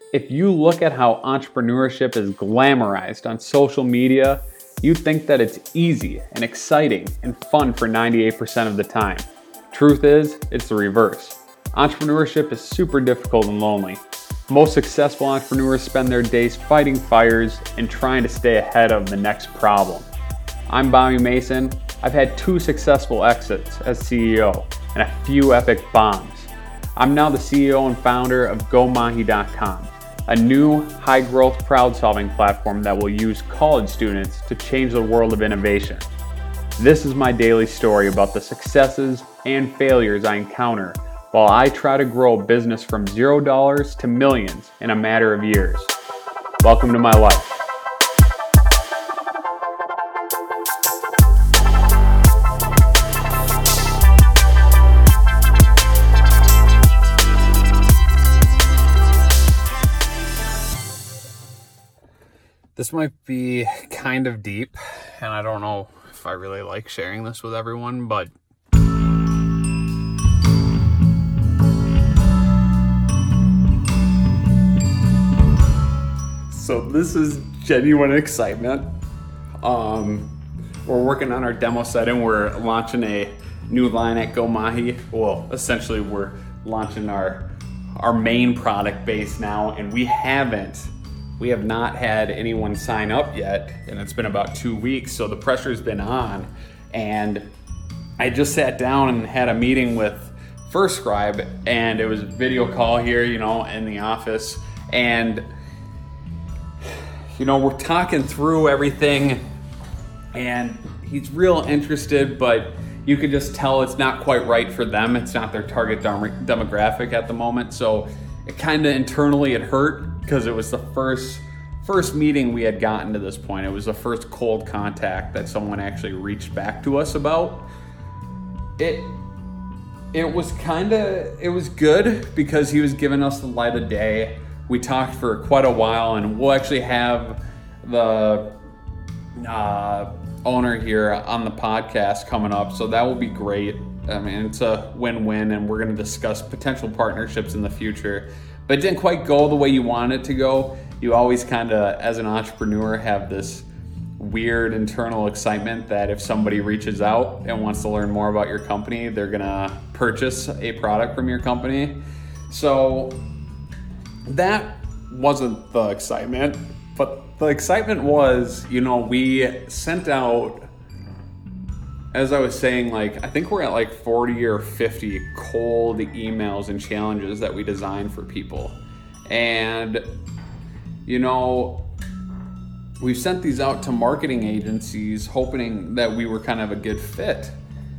If you look at how entrepreneurship is glamorized on social media, you think that it's easy and exciting and fun for 98% of the time. Truth is, it's the reverse. Entrepreneurship is super difficult and lonely. Most successful entrepreneurs spend their days fighting fires and trying to stay ahead of the next problem. I'm Bobby Mason. I've had 2 successful exits as CEO and a few epic bombs. I'm now the CEO and founder of GoMahi.com, a new high-growth crowd-solving platform that will use college students to change the world of innovation. This is my daily story about the successes and failures I encounter while I try to grow a business from $0 to millions in a matter of years. Welcome to my life. This might be kind of deep, and I don't know if I really like sharing this with everyone, but so this is genuine excitement. We're working on our demo set and we're launching a new line at GoMahi. Well, essentially we're launching our main product base now, and we have not had anyone sign up yet, and it's been about 2 weeks, so the pressure's been on. And I just sat down and had a meeting with FirstScribe, and it was a video call here, in the office. And, we're talking through everything, and he's real interested, but you could just tell it's not quite right for them. It's not their target demographic at the moment. So it kind of internally it hurt, because it was the first meeting we had gotten to this point. It was the first cold contact that someone actually reached back to us about. It was good because he was giving us the light of day. We talked for quite a while, and we'll actually have the owner here on the podcast coming up, so that will be great. I mean, it's a win-win, and we're going to discuss potential partnerships in the future. But it didn't quite go the way you want it to go. You always kind of, as an entrepreneur, have this weird internal excitement that if somebody reaches out and wants to learn more about your company, they're going to purchase a product from your company. So that wasn't the excitement. But the excitement was, we sent out, as I was saying, I think we're at 40 or 50 cold emails and challenges that we designed for people. And, we've sent these out to marketing agencies hoping that we were kind of a good fit.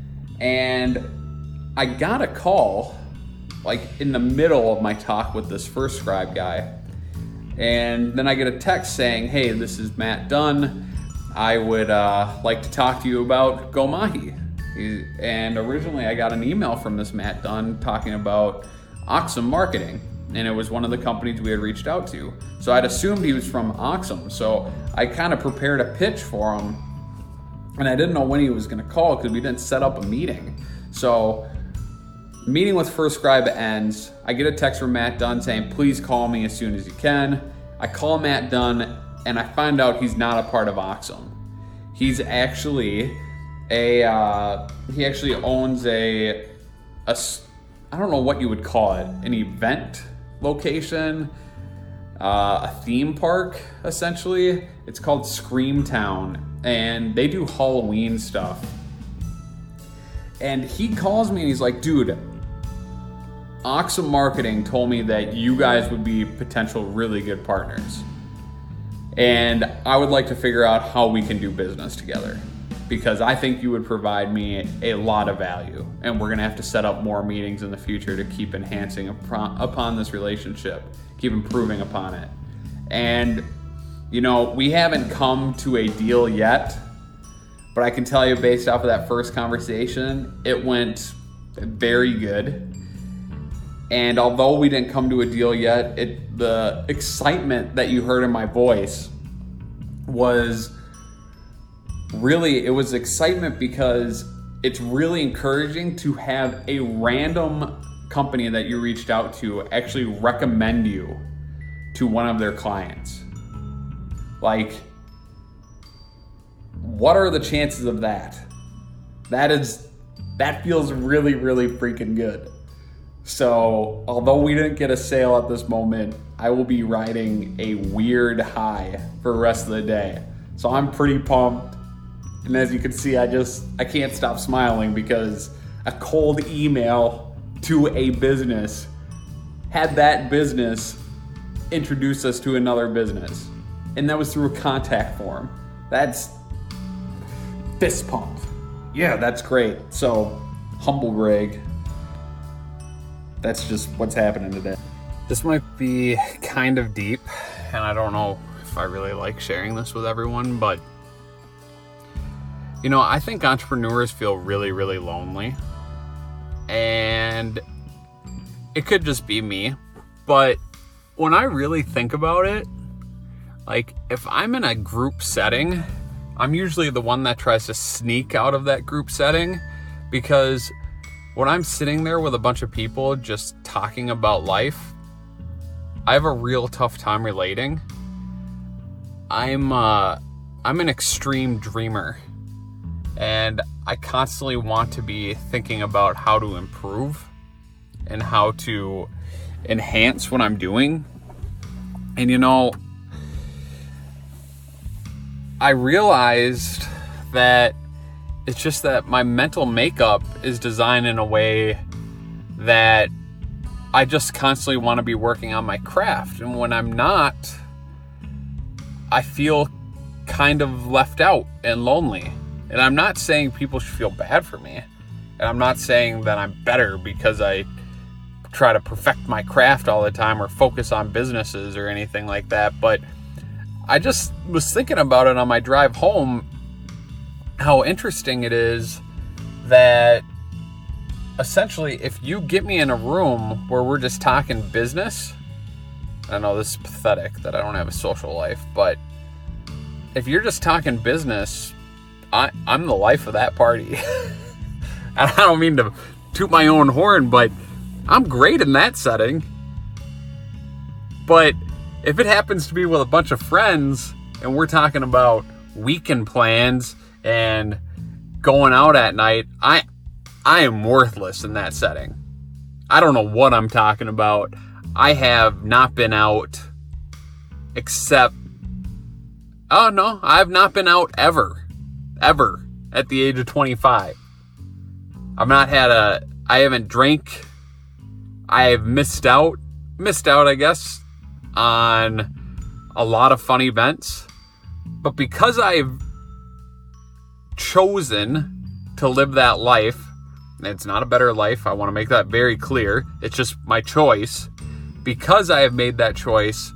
And I got a call, in the middle of my talk with this FirstScribe guy. And then I get a text saying, "Hey, this is Matt Dunn. I would like to talk to you about GoMahi." And originally I got an email from this Matt Dunn talking about Oxum Marketing, and it was one of the companies we had reached out to. So I'd assumed he was from Oxum, so I kind of prepared a pitch for him, and I didn't know when he was going to call because we didn't set up a meeting. So meeting with FirstScribe ends. I get a text from Matt Dunn saying, "Please call me as soon as you can." I call Matt Dunn, and I find out he's not a part of Oxum. He's actually he actually owns I don't know what you would call it, an event location, a theme park, essentially. It's called Screamtown, and they do Halloween stuff. And he calls me and he's like, "Dude, Oxum Marketing told me that you guys would be potential really good partners. And I would like to figure out how we can do business together, because I think you would provide me a lot of value, and we're going to have to set up more meetings in the future to keep enhancing upon this relationship, keep improving upon it." And, we haven't come to a deal yet, but I can tell you based off of that first conversation, it went very good. And although we didn't come to a deal yet, the excitement that you heard in my voice was really, it was excitement because it's really encouraging to have a random company that you reached out to actually recommend you to one of their clients. Like, what are the chances of that? That feels really, really freaking good. So, although we didn't get a sale at this moment, I will be riding a weird high for the rest of the day. So I'm pretty pumped. And as you can see, I can't stop smiling because a cold email to a business had that business introduce us to another business. And that was through a contact form. That's fist pump. Yeah, that's great. So, humble brag. That's just what's happening today. This might be kind of deep, and I don't know if I really like sharing this with everyone, but you know, I think entrepreneurs feel really, really lonely. And it could just be me, but when I really think about it, like if I'm in a group setting, I'm usually the one that tries to sneak out of that group setting, because when I'm sitting there with a bunch of people just talking about life, I have a real tough time relating. I'm an extreme dreamer, and I constantly want to be thinking about how to improve and how to enhance what I'm doing. And you know, I realized that it's just that my mental makeup is designed in a way that I just constantly want to be working on my craft. And when I'm not, I feel kind of left out and lonely. And I'm not saying people should feel bad for me. And I'm not saying that I'm better because I try to perfect my craft all the time or focus on businesses or anything like that. But I just was thinking about it on my drive home, how interesting it is that essentially if you get me in a room where we're just talking business, I know this is pathetic that I don't have a social life, but if you're just talking business, I'm the life of that party. And I don't mean to toot my own horn, but I'm great in that setting. But if it happens to be with a bunch of friends and we're talking about weekend plans and going out at night, I am worthless in that setting. I don't know what I'm talking about. I have not been out I've not been out ever at the age of 25. I haven't drank. I have missed out, I guess, on a lot of fun events. But because I've chosen to live that life, and it's not a better life, I want to make that very clear. It's just my choice. Because I have made that choice,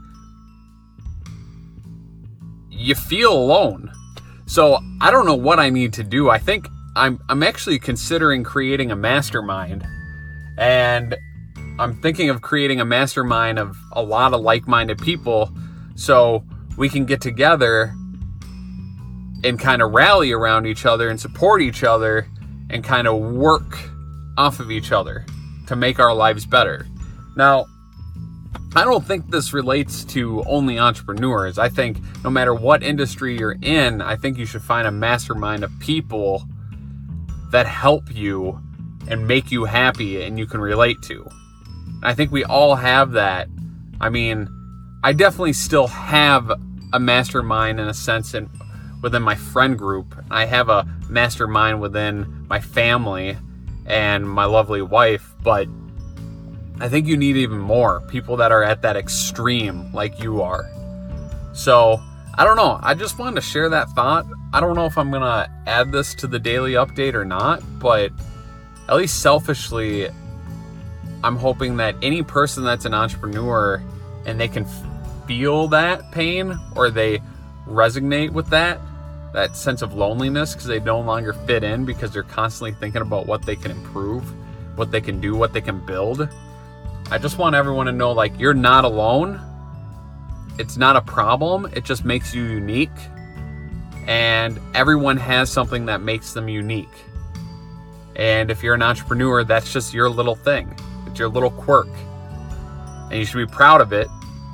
you feel alone. So I don't know what I need to do. I think I'm actually considering creating a mastermind. And I'm thinking of creating a mastermind of a lot of like-minded people so we can get together and kind of rally around each other and support each other and kind of work off of each other to make our lives better. Now, I don't think this relates to only entrepreneurs. I think no matter what industry you're in, I think you should find a mastermind of people that help you and make you happy and you can relate to. I think we all have that. I mean, I definitely still have a mastermind in a sense within my friend group. I have a mastermind within my family and my lovely wife, but I think you need even more people that are at that extreme like you are. So, I don't know. I just wanted to share that thought. I don't know if I'm going to add this to the daily update or not, but at least selfishly, I'm hoping that any person that's an entrepreneur and they can feel that pain or they resonate with that sense of loneliness because they no longer fit in because they're constantly thinking about what they can improve, what they can do, what they can build. I just want everyone to know, like, you're not alone. It's not a problem. It just makes you unique. And everyone has something that makes them unique. And if you're an entrepreneur, that's just your little thing. It's your little quirk. And you should be proud of it.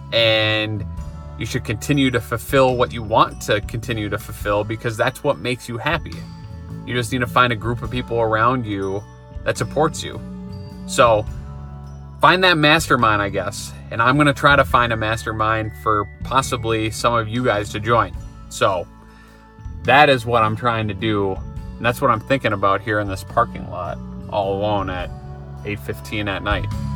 and you should continue to fulfill what you want to continue to fulfill, because that's what makes you happy. You just need to find a group of people around you that supports you. So find that mastermind, I guess. And I'm going to try to find a mastermind for possibly some of you guys to join. So that is what I'm trying to do. And that's what I'm thinking about here in this parking lot all alone at 8:15 at night.